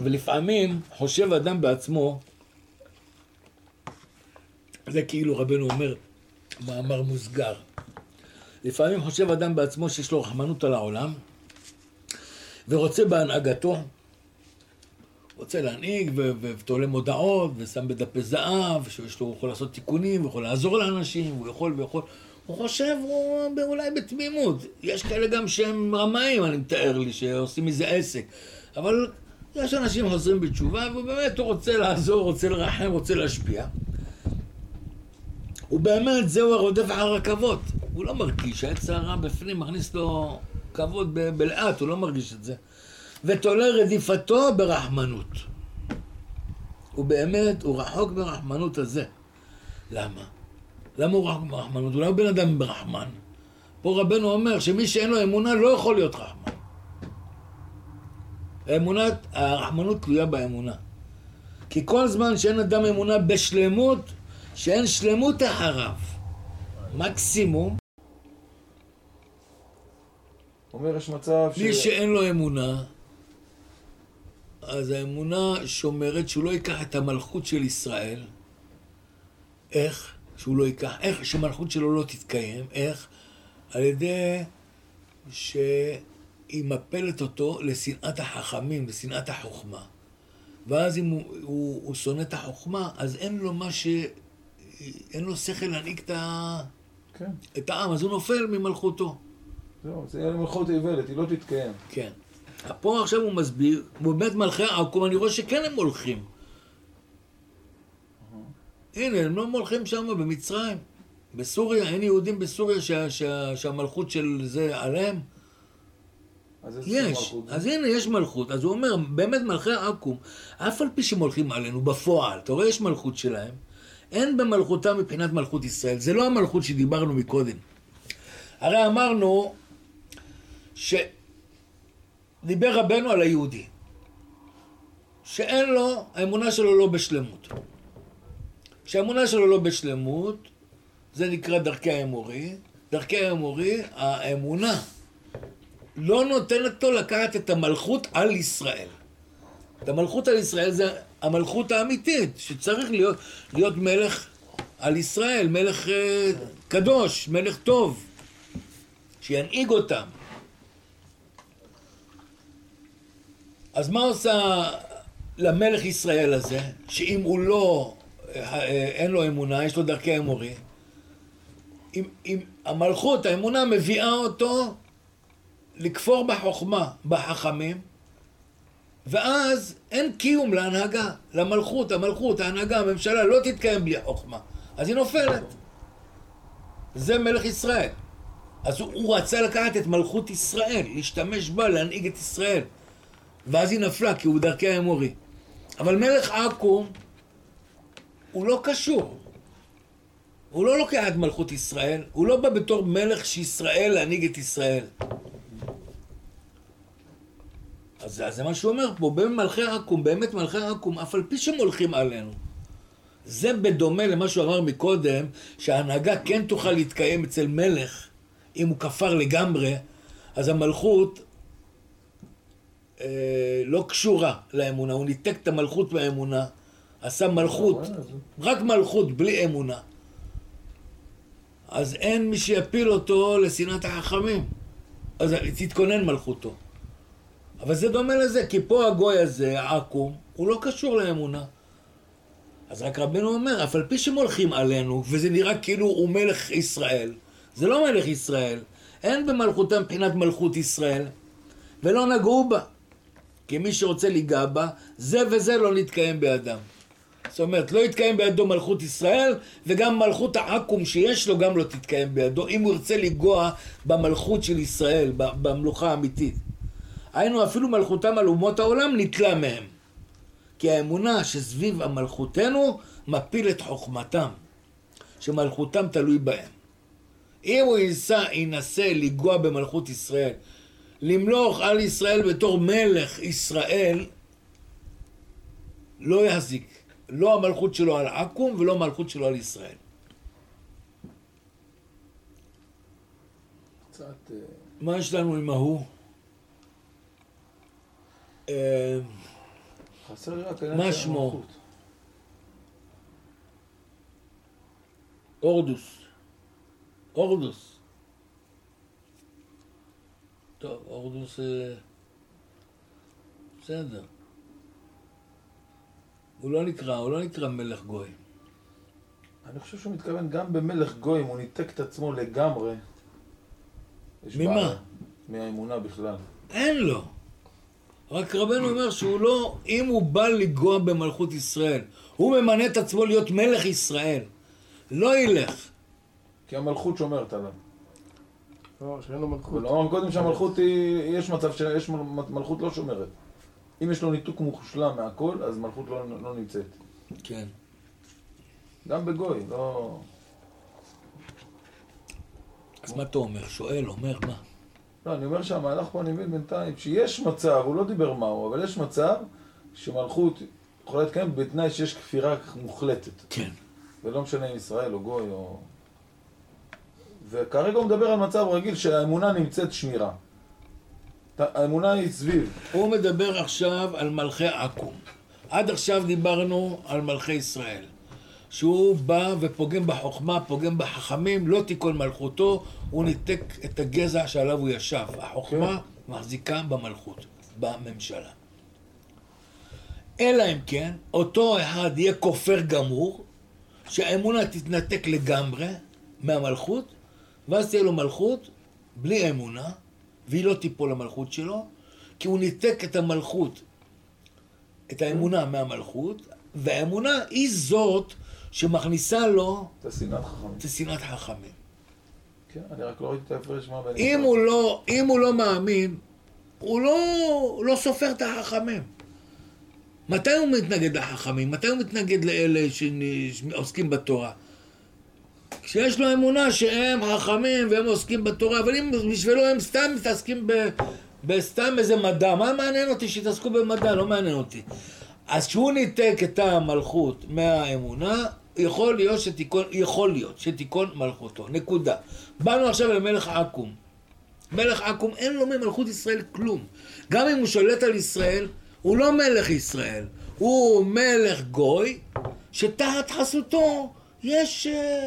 ולפעמים חושב אדם בעצמו, זה כאילו רבנו אומר, מאמר מוסגר. לפעמים חושב אדם בעצמו שיש לו רחמנות על העולם, ורוצה בהנהגתו, רוצה להנהיג ותולה מודעות ושם בדפי זהב, שיש לו, הוא יכול לעשות תיקונים, הוא יכול לעזור לאנשים, הוא יכול, הוא חושב, הוא אולי בתמימות. יש כאלה גם שהם רמאים, אני מתאר לי, שעושים מזה עסק. אבל יש אנשים חוזרים בתשובה, ובאמת הוא רוצה לעזור, רוצה לרחם, רוצה להשפיע. ובאמת זהו הרודף אחר הכבוד. הוא לא מרגיש, העץ הרע בפנים מכניס לו כבוד בלאט, הוא לא מרגיש את זה. ותולה רדיפתו ברחמנות. ובאמת הוא רחוק ברחמנות הזה. למה? למה הוא רחוק ברחמנות? הוא לא בן אדם ברחמן. פה רבנו אומר שמי שאין לו אמונה לא יכול להיות רחמן. הרחמנות תלויה באמונה. כי כל זמן שאין אדם אמונה בשלמות, שאין שלמות אחריו, מקסימום, אומר יש מצב מי שאין לו אמונה, אז האמונה שומרת שהוא לא ייקח את המלכות של ישראל. איך? שהוא לא ייקח, איך שמלכות שלו לא תתקיים, איך? על ידי שהיא מפלת אותו לשנאת החכמים, לשנאת החוכמה. ואז אם הוא שונא את החוכמה, אז אין לו אין לו שכל להנהיג את העם, אז הוא נופל ממלכותו. זהו, זה יהיה למלכות איוולת, היא לא תתקיים. כן. פה עכשיו הוא מסביר, באמת מלכי העקום, אני רואה שכן הם הולכים. הנה, הם לא הולכים שם במצרים. בסוריה, אין יהודים בסוריה שהמלכות של זה עליהם. יש, אז הנה יש מלכות. אז הוא אומר, באמת מלכי העקום, אף על פי שהם הולכים עלינו בפועל, אתה רואה יש מלכות שלהם, אין במלכותם מבחינת מלכות ישראל. זה לא המלכות שדיברנו מקודם. הרי אמרנו שדיבר רבנו על היהודי, שאין לו, האמונה שלו לא בשלמות. שהאמונה שלו לא בשלמות, זה נקרא דרכי האמורי. דרכי האמורי, האמונה לא נותנת לו לקחת את המלכות על ישראל. את המלכות על ישראל זה המלכות האמיתית, שצריך להיות מלך על ישראל, מלך קדוש, מלך טוב, שינהיג אותם. אז מה עושה למלך ישראל הזה, שאם הוא לא, אין לו אמונה, יש לו דרכי אמורי, אם המלכות, האמונה מביאה אותו לכפור בחוכמה, בחכמים, ואז אין קיום להנהגה, למלכות, המלכות, ההנהגה, הממשלה לא תתקיים בלי חוכמה, אז היא נופלת. זה מלך ישראל. אז הוא רצה לקחת את מלכות ישראל, להשתמש בה, להנהיג את ישראל, ואז היא נפלה, כי הוא דרכי האמורי. אבל מלך עקום, הוא לא קשור. הוא לא לוקח את מלכות ישראל, הוא לא בא בתור מלך שישראל להנהיג את ישראל. אז זה מה שהוא אומר פה, במלכי עקום, באמת מלכי עקום, אף על פי שהם הולכים עלינו. זה בדומה למה שהוא אמר מקודם, שההנהגה כן תוכל להתקיים אצל מלך, אם הוא כפר לגמרי, אז המלכות לא קשורה לאמונה, הוא ניתק את המלכות מהאמונה, עשה מלכות, רק מלכות בלי אמונה. אז אין מי שיפיל אותו לשנאת החכמים, אז תתכונן מלכותו. אבל זה דומה לזה, כי פה הגוי הזה, העקום, הוא לא קשור לאמונה. אז רק רבנו אומר, אף על פי שהם הולכים עלינו, וזה נראה כאילו הוא מלך ישראל, זה לא מלך ישראל, אין במלכותם מבחינת מלכות ישראל, ולא נגעו בה. כי מי שרוצה ליגע בה, זה וזה לא נתקיים בידם. זאת אומרת, לא יתקיים בידו מלכות ישראל, וגם מלכות העקום שיש לו גם לא תתקיים בידו, אם הוא ירצה לגוע במלכות של ישראל, במלוכה האמיתית. היינו אפילו מלכותם על אומות העולם נתלה מהם. כי האמונה שסביב המלכותנו מפיל את חוכמתם, שמלכותם תלוי בהם. אם הוא ינסה לגוע במלכות ישראל, למלוך על ישראל בתור מלך ישראל, לא יחזיק. לא המלכות שלו על עקום ולא המלכות שלו על ישראל. מה יש לנו עם ההוא? חסר לי רק מה העניין של שמו? המלכות. אורדוס. טוב, אורדוס... בסדר. הוא לא נקרא מלך גוי. אני חושב שהוא מתכוון גם במלך גויים, הוא ניתק את עצמו לגמרי. יש ממה? בעיה. מהאמונה בכלל. אין לו. רק רבנו אומר שהוא לא, אם הוא בא לגוע במלכות ישראל, הוא ממנה את עצמו להיות מלך ישראל. לא ילך. כי המלכות שומרת עליו. לא, שאין לו מלכות. ולא אמר קודם שהמלכות היא, יש מצב שיש מלכות לא שומרת. אם יש לו ניתוק מושלם מהכל, אז מלכות לא נמצאת. כן. גם בגוי, לא... אז מה אתה אומר? שואל, אומר מה? לא, אני אומר שהמהלך פה אני מבין בינתיים, שיש מצב, הוא לא דיבר מהו, אבל יש מצב שמלכות יכולה להתקיים בתנאי שיש כפירה מוחלטת. כן. ולא משנה אם ישראל או גוי או... וכרגע הוא מדבר על מצב רגיל שהאמונה נמצאת שמירה. האמונה היא סביב. הוא מדבר עכשיו על מלכי עכו"ם. עד עכשיו דיברנו על מלכי ישראל. שהוא בא ופוגם בחוכמה, פוגם בחכמים, לא תיכון מלכותו, הוא ניתק את הגזע שעליו הוא ישב. החוכמה מחזיקה במלכות, בממשלה. אלא אם כן, אותו אחד יהיה כופר גמור, שהאמונה תתנתק לגמרי מהמלכות, ואז תהיה לו מלכות בלי אמונה, והיא לא תיפול למלכות שלו, כי הוא ניתק את המלכות, את האמונה מהמלכות, והאמונה היא זאת שמכניסה לו את השנאת חכמים. את שנאת חכמים. כן, אני רק לא ראיתי את ההפרש מה בין... אם הוא לא מאמין, הוא לא סופר את החכמים. מתי הוא מתנגד לחכמים? מתי הוא מתנגד לאלה שעוסקים בתורה? כשיש לו אמונה שהם חכמים והם עוסקים בתורה, אבל אם בשבילו הם סתם מתעסקים בסתם איזה מדע, מה מעניין אותי שיתעסקו במדע? לא מעניין אותי. אז כשהוא ניתק את המלכות מהאמונה, יכול להיות שתיקון מלכותו. נקודה. באנו עכשיו למלך עכו"ם. מלך עכו"ם אין לו ממלכות ישראל כלום. גם אם הוא שולט על ישראל, הוא לא מלך ישראל. הוא מלך גוי, שתחת חסותו יש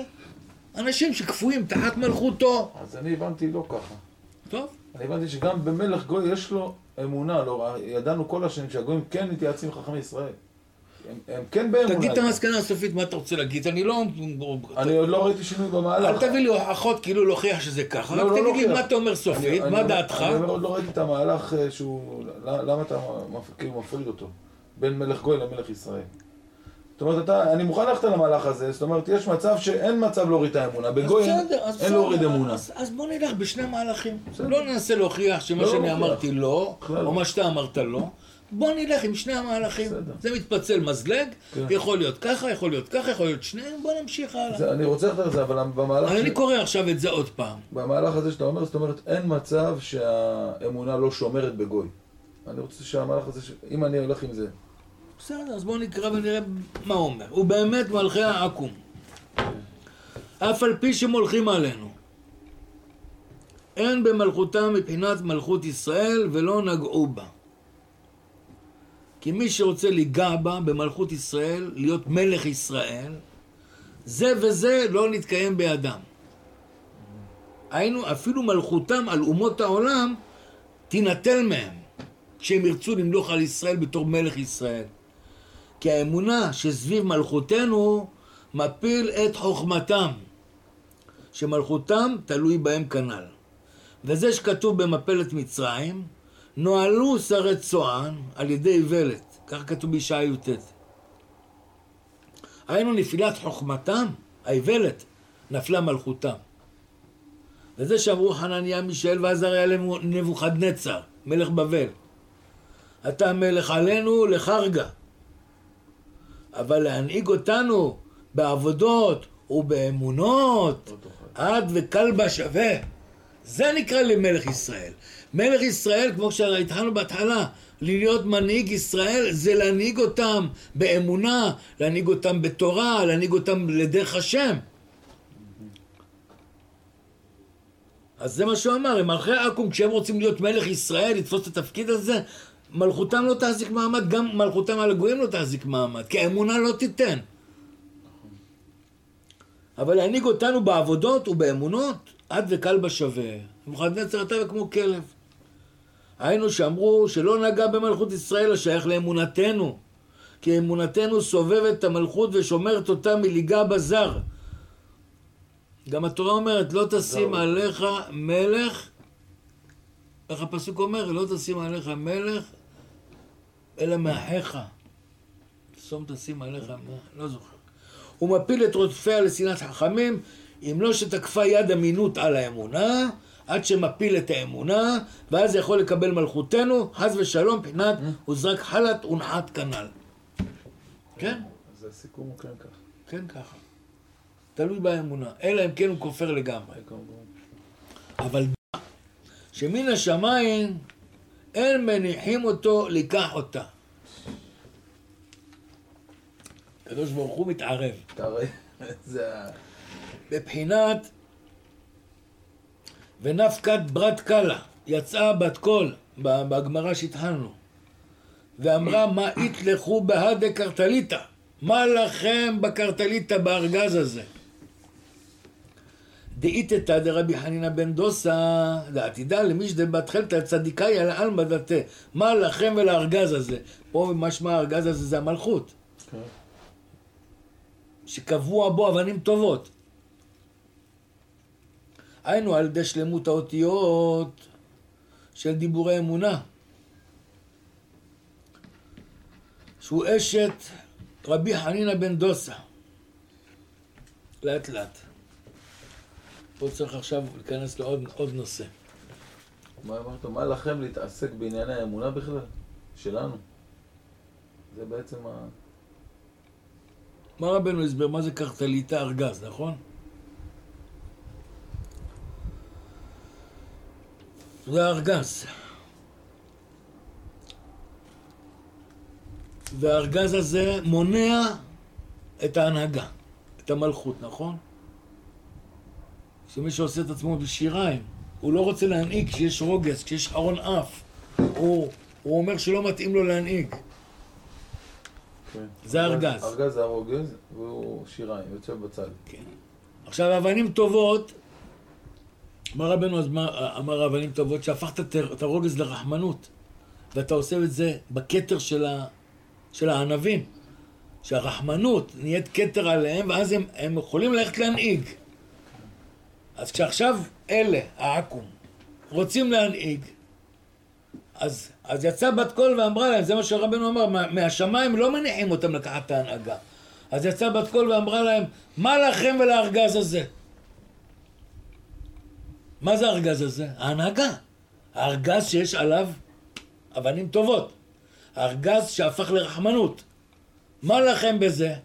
אנשים שכפויים תחת מלכותו. אז אני הבנתי לא ככה. טוב. אני הבנתי שגם במלך גוי יש לו אמונה, לא, ידענו כל השנים שהגויים כן מתייעצים עם חכמי ישראל. הם כן באמונה. תגיד את המסקנה הסופית, מה אתה רוצה להגיד? אני עוד לא ראיתי שינוי במהלך. אל תביא לי הוכחות כאילו להוכיח שזה ככה, רק תגיד לי מה אתה אומר סופית, מה דעתך? אני אומר, עוד לא ראיתי את המהלך שהוא... למה אתה כאילו מפריד אותו? בין מלך גוי למלך ישראל. זאת אומרת, אני מוכן ללכת על המהלך הזה, זאת אומרת, יש מצב שאין מצב להוריד את האמונה. בגוי אין להוריד אמונה. אז בוא נלך בשני מהלכים. לא ננסה להוכיח שמה שאני אמרתי לא, או מה שאתה אמרת לא. בוא נלך עם שני המהלכים. זה מתפצל מזלג, יכול להיות ככה, יכול להיות ככה, יכול להיות שניהם, בוא נמשיך הלאה. אני רוצה ללכת על זה, אבל במהלך... אני קורא עכשיו את זה עוד פעם. במהלך הזה שאתה אומר, זאת אומרת, אין מצב שהאמונה לא שומרת בגוי. אני רוצה שהמהלך הזה, אם אני הולך עם זה... בסדר, אז בואו נקרא ונראה מה הוא אומר. הוא באמת מלכי עכו"ם. אף על פי שמולכים עלינו. אין במלכותם מבחינת מלכות ישראל ולא נגעו בה. כי מי שרוצה לגע בה במלכות ישראל, להיות מלך ישראל, זה וזה לא נתקיים בידם. היינו, אפילו מלכותם על אומות העולם תינטל מהם, כשהם ירצו למלוך על ישראל בתור מלך ישראל. כי האמונה שסביב מלכותנו מפיל את חוכמתם, שמלכותם תלוי בהם כנ"ל. וזה שכתוב במפלת מצרים, נועלו שרי צוען על ידי איוולת, כך כתוב בישעיה י"ט. היינו נפילת חוכמתם, האיוולת, נפלה מלכותם. וזה שאמרו חנניה, מישאל ועזריה לנבוכדנצר, מלך בבל. אתה מלך עלינו לחרגה. אבל להנהיג אותנו בעבודות ובאמונות, עד וכלבה שווה. זה נקרא למלך ישראל. מלך ישראל, כמו שהתחלנו בהתחלה, להיות מנהיג ישראל זה להנהיג אותם באמונה, להנהיג אותם בתורה, להנהיג אותם לדרך השם. אז זה מה שהוא אמר, הם מלכי עכו"ם, כשהם רוצים להיות מלך ישראל, לתפוס את התפקיד הזה, מלכותם לא תחזיק מעמד, גם מלכותם על הגויים לא תחזיק מעמד, כי האמונה לא תיתן. אבל להנהיג אותנו בעבודות ובאמונות, עד וקל בשווה. נבוכדנצר אתה וכמו כלב. היינו שאמרו שלא נגע במלכות ישראל השייך לאמונתנו, כי אמונתנו סובבת את המלכות ושומרת אותה מליגה בזר. גם התורה אומרת, לא תשים עליך מלך, איך הפסוק אומר, לא תשים עליך מלך, אלא מאחיך. תשים עליך, לא זוכר. הוא מפיל את רודפיה לשנאת חכמים, אם לא שתקפה יד אמינות על האמונה, עד שמפיל את האמונה, ואז יכול לקבל מלכותנו, חס ושלום, פינת, וזרק חלת ונחת כנל. כן? אז הסיכום הוא כן ככה. כן ככה. תלוי באמונה, אלא אם כן הוא כופר לגמרי. אבל שמן השמיים אין מניחים אותו לקח אותה. הקדוש ברוך הוא מתערב. תראה, זה בבחינת ונפקת ברת קלה, יצאה בת קול בגמרא שהתחלנו, ואמרה מה יתלכו בהדה קרטליטה, מה לכם בקרטליטה בארגז הזה? דאיתתא דרבי חנינא בן דוסא דעתידא למישדא בתחילתא צדיקאי על עלמא דתא, מה לכם ולארגז הזה? פה משמע הארגז הזה זה המלכות, שקבוע בו אבנים טובות. היינו על ידי שלמות האותיות של דיבורי אמונה, שהוא אשת רבי חנינא בן דוסא. לאט לאט. פה צריך עכשיו להיכנס לעוד נושא. מה אמרת? מה לכם להתעסק בענייני האמונה בכלל? שלנו. זה בעצם מה רבנו הסבר? מה זה קרטליטה ארגז, נכון? זה הארגז. והארגז הזה מונע את ההנהגה, את המלכות, נכון? שמי שעושה את עצמו בשיריים, הוא לא רוצה להנהיג כשיש רוגז, כשיש חרון אף. הוא אומר שלא מתאים לו להנהיג. זה הארגז. הארגז זה הרוגז, והוא שיריים, יוצא בצד. כן. עכשיו, אבנים טובות, מה רבנו אמר אבנים טובות? שהפכת את הרוגז לרחמנות, ואתה עושה את זה בכתר של הענבים, שהרחמנות נהיית כתר עליהם, ואז הם יכולים ללכת להנהיג. אז כשעכשיו אלה, העקום, רוצים להנהיג, אז יצא בת קול ואמרה להם, זה מה שרבנו אמר, מהשמיים לא מניחים אותם לקחת את ההנהגה. אז יצא בת קול ואמרה להם, מה לכם ולארגז הזה? מה זה הארגז הזה? ההנהגה. הארגז שיש עליו אבנים טובות. הארגז שהפך לרחמנות. מה לכם בזה?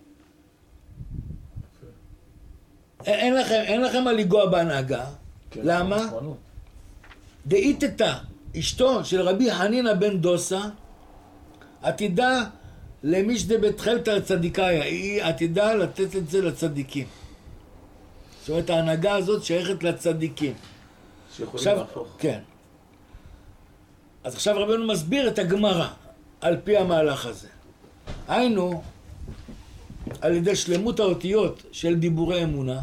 אין לכם מה לגוע בהנהגה. כן, למה? דאיתתא, אשתו של רבי חנינא בן דוסא, עתידה למישדא בתחילתא צדיקאיה, היא עתידה לתת את זה לצדיקים. זאת אומרת, ההנהגה הזאת שייכת לצדיקים. שיכולים להפוך. כן. אז עכשיו רבנו מסביר את הגמרא על פי המהלך הזה. היינו, על ידי שלמות האותיות של דיבורי אמונה,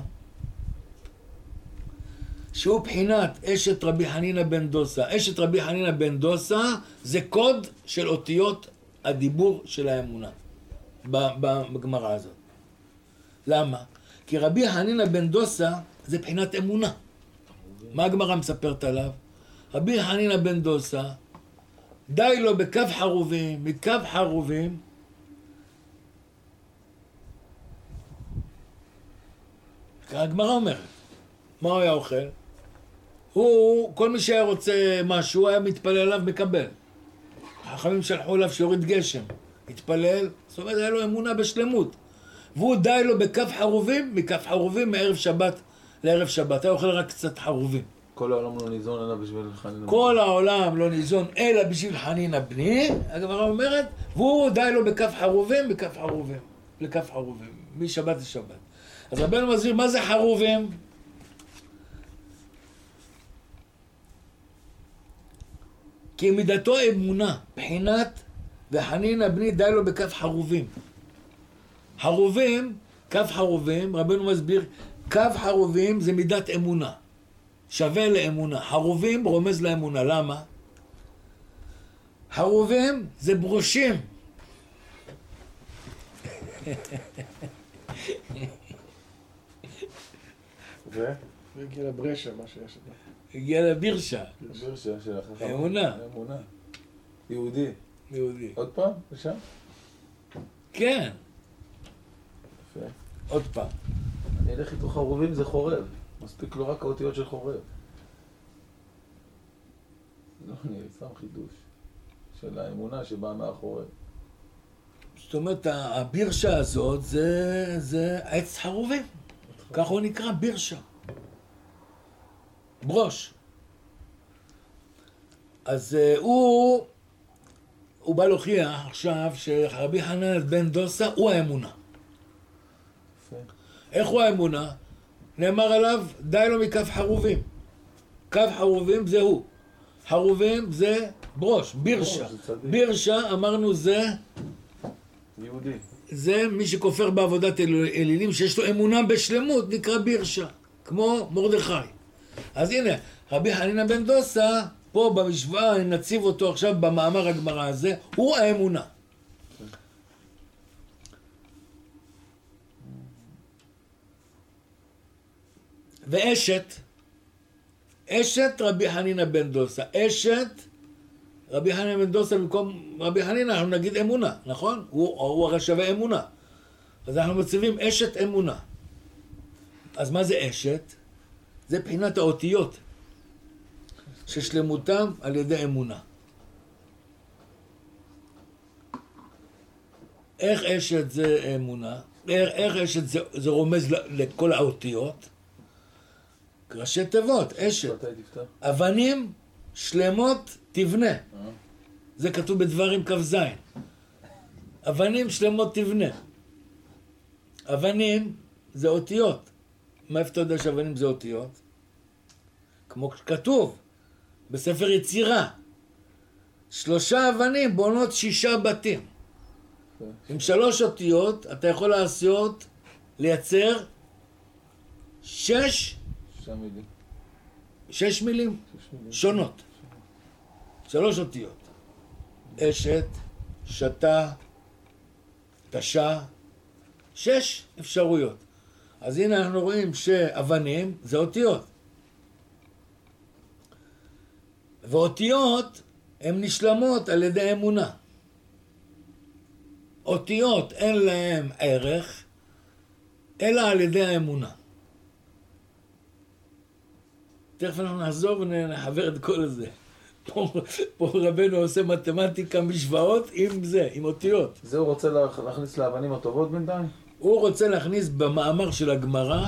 שהוא בחינת אשת רבי חנינא בן דוסא. אשת רבי חנינא בן דוסא זה קוד של אותיות הדיבור של האמונה בגמרא הזאת. למה? כי רבי חנינא בן דוסא זה בחינת אמונה. מה הגמרא מספרת עליו? רבי חנינא בן דוסא, די לו בכף חרובים, מכף חרובים, הגמרא אומרת, מה הוא היה אוכל? כל מי שהיה רוצה משהו, היה מתפלל עליו מקבל. החכמים שלחו אליו שיוריד גשם, התפלל, זאת אומרת, היה לו אמונה בשלמות. והוא די לו בכף חרובים, מכף חרובים מערב שבת לערב שבת. היה אוכל רק קצת חרובים. כל העולם לא ניזון אלא בשביל חנינא. כל העולם לא ניזון אלא בשביל חנינא בני, הגמרא אומרת, והוא די לו בכף חרובים, בכף חרובים, לכף חרובים, משבת לשבת. אז רבנו מסביר, מה זה חרובים? כי מידתו אמונה, בחינת וחנינא בני די לו בכף חרובים. חרובים, כף חרובים, רבנו מסביר, כף חרובים זה מידת אמונה, שווה לאמונה. חרובים רומז לאמונה, למה? חרובים זה ברושים. והגיע לברשה, מה שיש שם. הגיע לבירשה. בירשה של החכם. אמונה. אמונה. יהודי. יהודי. עוד פעם? לשם? כן, יפה. עוד פעם. אני אלך איתו חרובים זה חורב. מספיק לו רק האותיות של חורב. לא, אני שם חידוש. של האמונה שבאה מהחורב. זאת אומרת, הבירשה הזאת זה עץ חרובים. ככה הוא נקרא, בירשה. ברוש. אז הוא בא להוכיח עכשיו שרבי חנניה בן דוסה הוא האמונה. יפה. איך הוא האמונה? נאמר עליו, די לו מכף חרובים. כף חרובים זה הוא. חרובים זה ברוש, בירשה. ברוש, זה צדיק. בירשה, אמרנו, יהודי. זה מי שכופר בעבודת אלילים, שיש לו אמונה בשלמות, נקרא בירשה, כמו מרדכי. אז הנה, רבי חנינא בן דוסה, פה במשוואה, נציב אותו עכשיו במאמר הגמרא הזה, הוא האמונה. ואשת רבי חנינא בן דוסה, רבי חנינא בן דוסה במקום רבי חנינא, אנחנו נגיד אמונה, נכון? הוא הרי שווה אמונה. אז אנחנו מציבים אשת אמונה. אז מה זה אשת? זה בחינת האותיות ששלמותם על ידי אמונה. איך אשת זה אמונה? איך אשת זה רומז לכל האותיות? ראשי תיבות, אשת. מתי תפתח? אבנים שלמות תבנה. זה כתוב בדברים כ"ז. אבנים שלמות תבנה. אבנים זה אותיות. מאיפה אתה יודע שאבנים זה אותיות? כמו כתוב בספר יצירה. 3 אבנים בונות 6 בתים. עם 3 אותיות אתה יכול לייצר 6 מילים. 6 מילים שונות. 3 אותיות. אשת, שתה, תשה, 6 אפשרויות. אז הנה אנחנו רואים שאבנים זה אותיות. ואותיות הן נשלמות על ידי אמונה. אותיות אין להם ערך, אלא על ידי האמונה. תכף אנחנו נחזור ונחבר את כל זה. פה רבנו עושה מתמטיקה, משוואות עם זה, עם אותיות. זה הוא רוצה להכניס לאבנים הטובות בינתיים? הוא רוצה להכניס במאמר של הגמרא,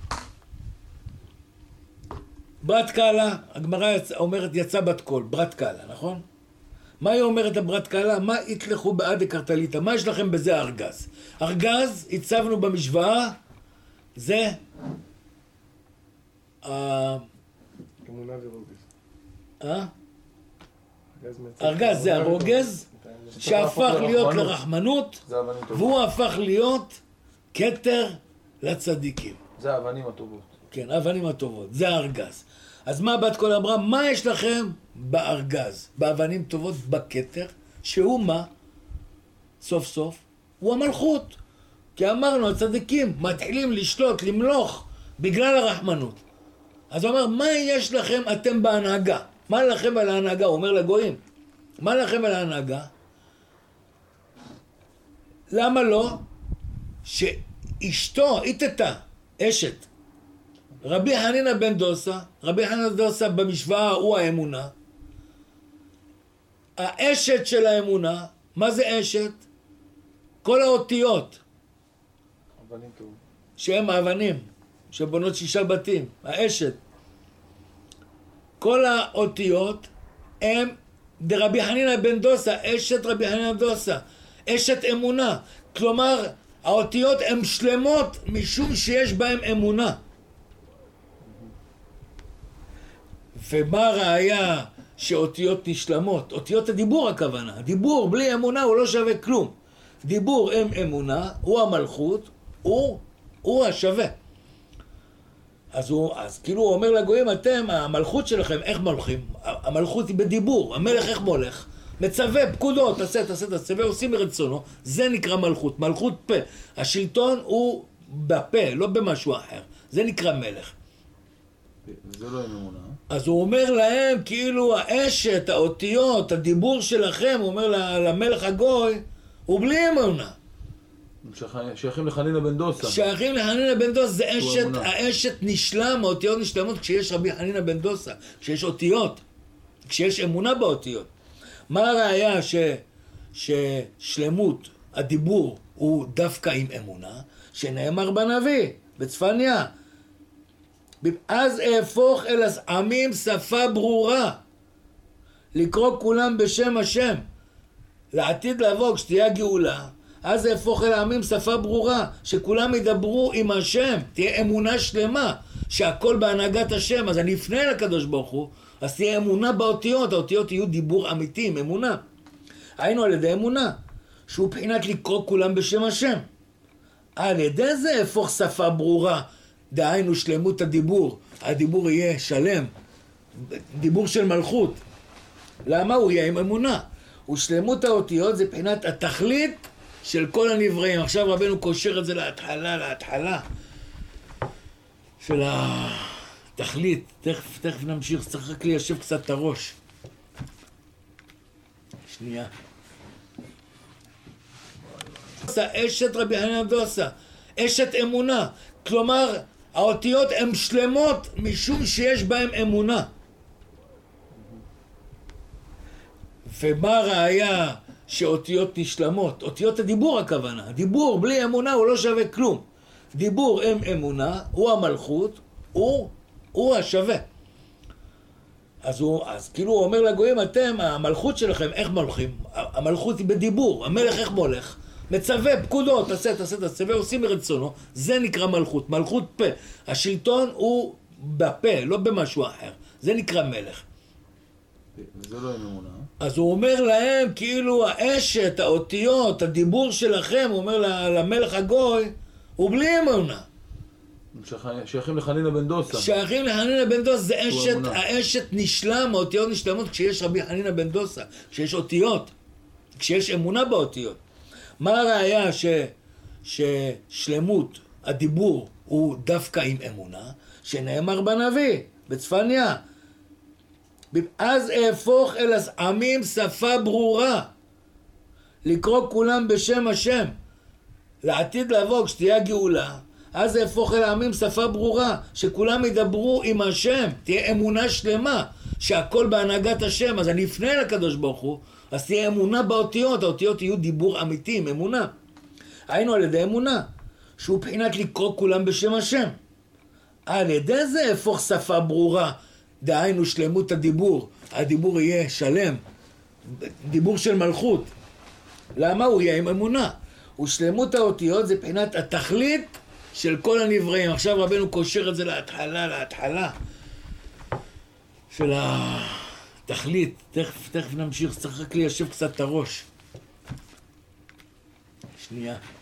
ברת קהלה, הגמרא אומרת יצא בת קול, ברת קהלה, נכון? מה היא אומרת הברת קהלה? מה יתלכו בעד הקרטליטה? מה יש לכם בזה ארגז? ארגז, הצבנו במשוואה, זה אמונה ורוגז. ארגז זה הרוגז שהפך להיות לרחמנות, והוא הפך להיות כתר לצדיקים. זה האבנים הטובות. כן, האבנים הטובות, זה הארגז. אז מה בת קול אמרה? מה יש לכם בארגז, באבנים טובות, בכתר, שהוא מה? סוף סוף, הוא המלכות. כי אמרנו, הצדיקים מתחילים לשלוט, למלוך, בגלל הרחמנות. אז הוא אומר, מה יש לכם אתם בהנהגה? מה לכם על ההנהגה? הוא אומר לגויים. מה לכם על ההנהגה? למה לא? שאשתו, איתתה, אשת, רבי חנינא בן דוסה, רבי חנינא בן דוסה במשוואה הוא האמונה. האשת של האמונה, מה זה אשת? כל האותיות. אבנים טובות. שהם האבנים, שבונות 6 בתים, האשת. כל האותיות הם דרבי חנינא בן דוסה, אשת רבי חנינא בן דוסה, אשת אמונה. כלומר, האותיות הן שלמות משום שיש בהן אמונה. ומה ראיה שאותיות נשלמות, אותיות הדיבור הכוונה, הדיבור בלי אמונה הוא לא שווה כלום. דיבור עם אמונה, הוא המלכות, הוא השווה. אז כאילו הוא אומר לגויים, אתם, המלכות שלכם, איך מולכים? המלכות היא בדיבור, המלך איך מולך? מצווה, פקודות, תעשה, ועושים מרצונו, זה נקרא מלכות, מלכות פה. השלטון הוא בפה, לא במשהו אחר, זה נקרא מלך. זה לא עם אמונה. אז הוא אומר להם, כאילו האשת, האותיות, הדיבור שלכם, הוא אומר למלך הגוי, הוא בלי אמונה. שייכים לחנינה בן דוסה. שייכים לחנינה בן דוסה, זה אשת, האשת נשלם, האותיות נשלמות כשיש רבי חנינה בן דוסה, כשיש אותיות, כשיש אמונה באותיות. מה הראיה ששלמות הדיבור הוא דווקא עם אמונה? שנאמר בנביא, בצפניה, אז אהפוך אל העמים שפה ברורה, לקרוא כולם בשם השם, לעתיד לבוא כשתהיה גאולה, אז אהפוך אל העמים שפה ברורה, שכולם ידברו עם השם, תהיה אמונה שלמה, שהכל בהנהגת השם. אז אני אפנה אל הקדוש ברוך הוא, אז תהיה אמונה באותיות, האותיות יהיו דיבור אמיתי עם אמונה. היינו על ידי אמונה, שהוא בחינת לקרוא כולם בשם השם. על ידי זה אהפוך שפה ברורה, דהיינו שלמות הדיבור, הדיבור יהיה שלם, דיבור של מלכות. למה? הוא יהיה עם אמונה. ושלמות האותיות זה בחינת התכלית של כל הנבראים. עכשיו רבנו קושר את זה להתחלה של התכלית. תכף נמשיך, צריך רק ליישב קצת את הראש. שנייה. אשת רבי חנינא דוסה, אשת אמונה. כלומר, האותיות הן שלמות משום שיש בהן אמונה. ומה הראיה שאותיות נשלמות? אותיות הדיבור הכוונה. הדיבור בלי אמונה הוא לא שווה כלום. דיבור עם אמונה, הוא המלכות, הוא השווה. אז כאילו הוא אומר לגויים, אתם, המלכות שלכם, איך מולכים? המלכות היא בדיבור, המלך איך מולך? מצווה, פקודות, תעשה, ועושים מרצונו, זה נקרא מלכות, מלכות פה. השלטון הוא בפה, לא במשהו אחר, זה נקרא מלך. זה לא עם אמונה. אז הוא אומר להם, כאילו האשת, האותיות, הדיבור שלכם, הוא אומר למלך הגוי, הוא בלי אמונה. שייכים לחנינה בן דוסה. שייכים לחנינה בן דוסה, זה אשת, האשת נשלם, האותיות נשלמות כשיש רבי חנינה בן דוסה, כשיש אותיות, כשיש אמונה באותיות. מה הראיה ששלמות הדיבור הוא דווקא עם אמונה? שנאמר בנביא, בצפניה, אז אהפוך אל העמים שפה ברורה, לקרוא כולם בשם השם, לעתיד לבוא כשתהיה גאולה, אז אהפוך אל העמים שפה ברורה, שכולם ידברו עם השם, תהיה אמונה שלמה, שהכל בהנהגת השם. אז אני אפנה אל הקדוש ברוך הוא, אז תהיה אמונה באותיות, האותיות יהיו דיבור אמיתי עם אמונה. היינו על ידי אמונה, שהוא בחינת לקרוא כולם בשם השם. על ידי זה אהפוך שפה ברורה, דהיינו שלמות הדיבור, הדיבור יהיה שלם, דיבור של מלכות. למה? הוא יהיה עם אמונה. ושלמות האותיות זה בחינת התכלית של כל הנבראים. עכשיו רבנו קושר את זה להתחלה של התכלית. תכף נמשיך, צריך רק ליישב קצת את הראש. שנייה.